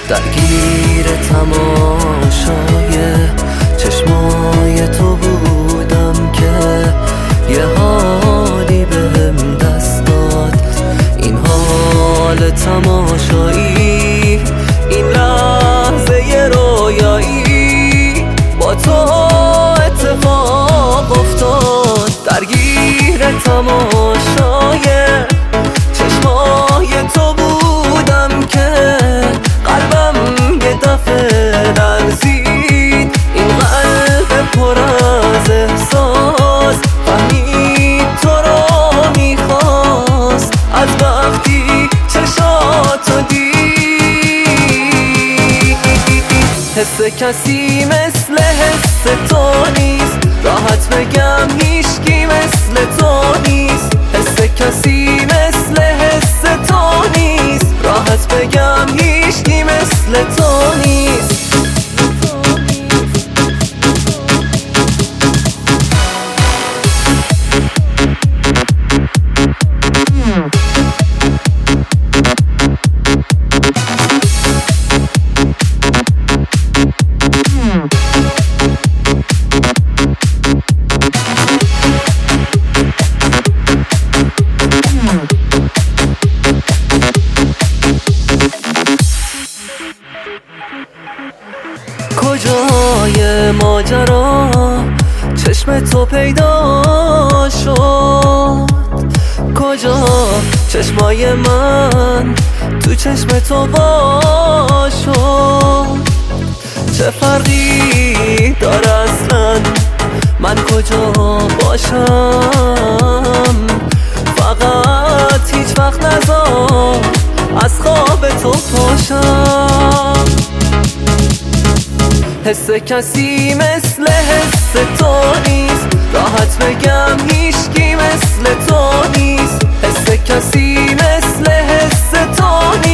درگیر تماشای چشمای تو بودم که یه حالی بهم دست داد. این حال تماشایی، این لحظه ی رویایی با تو اتفاق افتاد. درگیر تماشای چشمای تو بودم که قلبم یه دفعه لرزید. این قلب پر از احساس فهمید تو رو میخواست از وقتی چشاتو دید. حس کسی مثل حس تو نیست، راحت بگم هیچکی مثل تو نیست. حس کسی مثل حس تو نیست، راحت بگم هیچکی مثل تو نیست. کجای ماجرا چشم تو پیدا شد؟ کجا چشمای من تو چشم تو وا شد؟ چه فرقی داره اصلا من کجا باشم؟ فقط هیچ وقت نذار از خواب تو پاشم. حس کسی مثل حس تو نیست، راحت بگم هیچکی مثل تو نیست. حس کسی مثل حس تو نیست.